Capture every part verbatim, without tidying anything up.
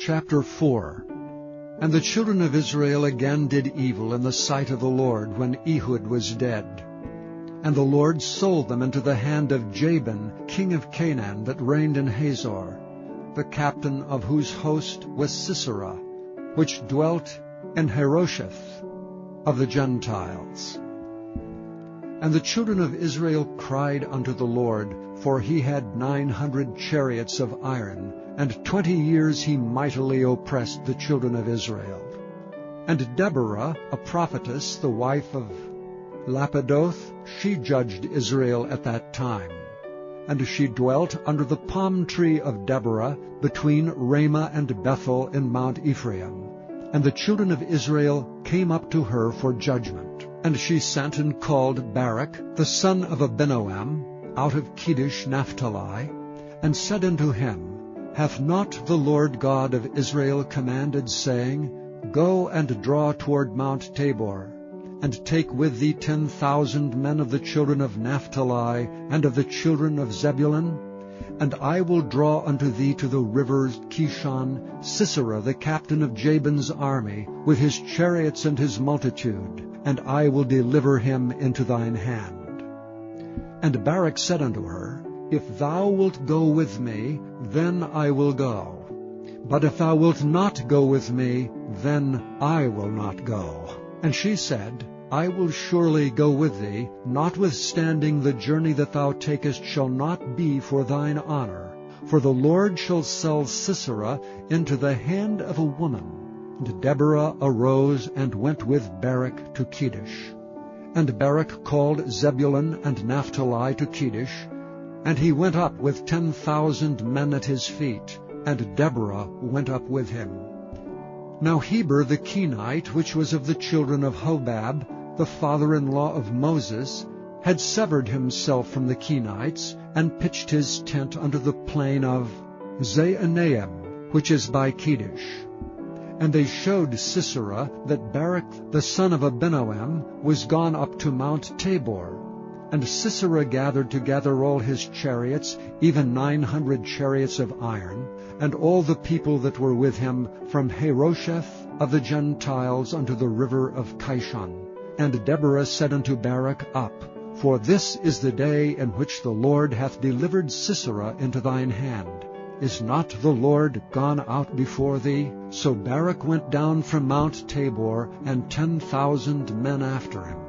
Chapter four. And the children of Israel again did evil in the sight of the Lord when Ehud was dead. And the Lord sold them into the hand of Jabin, king of Canaan, that reigned in Hazor, the captain of whose host was Sisera, which dwelt in Harosheth of the Gentiles. And the children of Israel cried unto the Lord, for he had nine hundred chariots of iron, and twenty years he mightily oppressed the children of Israel. And Deborah, a prophetess, the wife of Lapidoth, she judged Israel at that time. And she dwelt under the palm tree of Deborah, between Ramah and Bethel in Mount Ephraim. And the children of Israel came up to her for judgment. And she sent and called Barak, the son of Abinoam, out of Kedesh Naphtali, and said unto him, Hath not the Lord God of Israel commanded, saying, Go and draw toward Mount Tabor, and take with thee ten thousand men of the children of Naphtali, and of the children of Zebulun? And I will draw unto thee to the river Kishon Sisera, the captain of Jabin's army, with his chariots and his multitude, and I will deliver him into thine hand. And Barak said unto her, If thou wilt go with me, then I will go. But if thou wilt not go with me, then I will not go. And she said, I will surely go with thee, notwithstanding the journey that thou takest shall not be for thine honor. For the Lord shall sell Sisera into the hand of a woman. And Deborah arose and went with Barak to Kedesh. And Barak called Zebulun and Naphtali to Kedesh, and he went up with ten thousand men at his feet, and Deborah went up with him. Now Heber the Kenite, which was of the children of Hobab, the father-in-law of Moses, had severed himself from the Kenites, and pitched his tent under the plain of Zaanaim, which is by Kedesh. And they showed Sisera that Barak the son of Abinoam was gone up to Mount Tabor. And Sisera gathered together all his chariots, even nine hundred chariots of iron, and all the people that were with him from Harosheth of the Gentiles unto the river of Kishon. And Deborah said unto Barak, Up, for this is the day in which the Lord hath delivered Sisera into thine hand. Is not the Lord gone out before thee? So Barak went down from Mount Tabor, and ten thousand men after him.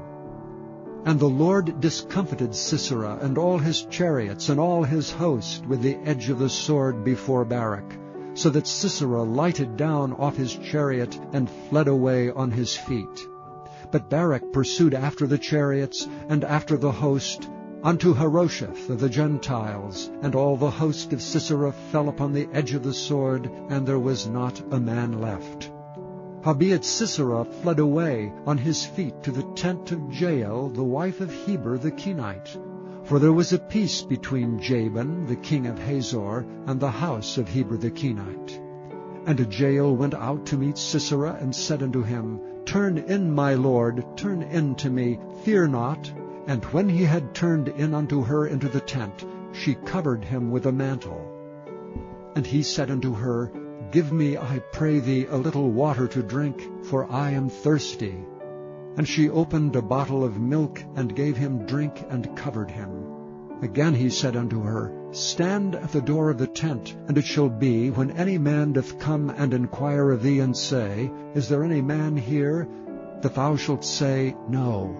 And the Lord discomfited Sisera and all his chariots and all his host with the edge of the sword before Barak, so that Sisera lighted down off his chariot and fled away on his feet. But Barak pursued after the chariots and after the host unto Harosheth of the Gentiles, and all the host of Sisera fell upon the edge of the sword, and there was not a man left. Howbeit Sisera fled away on his feet to the tent of Jael, the wife of Heber the Kenite. For there was a peace between Jabin, the king of Hazor, and the house of Heber the Kenite. And Jael went out to meet Sisera, and said unto him, Turn in, my lord, turn in to me, fear not. And when he had turned in unto her into the tent, she covered him with a mantle. And he said unto her, Give me, I pray thee, a little water to drink, for I am thirsty. And she opened a bottle of milk, and gave him drink, and covered him. Again he said unto her, Stand at the door of the tent, and it shall be, when any man doth come and inquire of thee, and say, Is there any man here? that thou shalt say, No.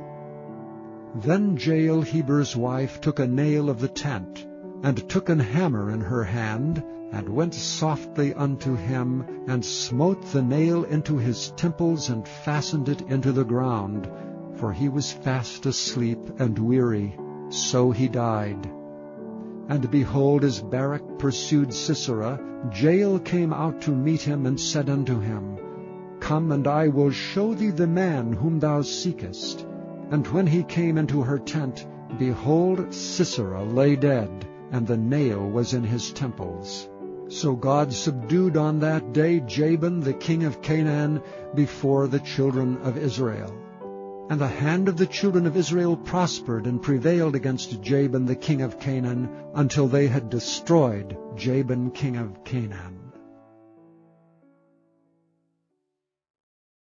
Then Jael Heber's wife took a nail of the tent, and took an hammer in her hand, and went softly unto him, and smote the nail into his temples, and fastened it into the ground. For he was fast asleep and weary, so he died. And behold, as Barak pursued Sisera, Jael came out to meet him, and said unto him, Come, and I will show thee the man whom thou seekest. And when he came into her tent, behold, Sisera lay dead, and the nail was in his temples. So God subdued on that day Jabin the king of Canaan before the children of Israel. And the hand of the children of Israel prospered and prevailed against Jabin the king of Canaan, until they had destroyed Jabin king of Canaan.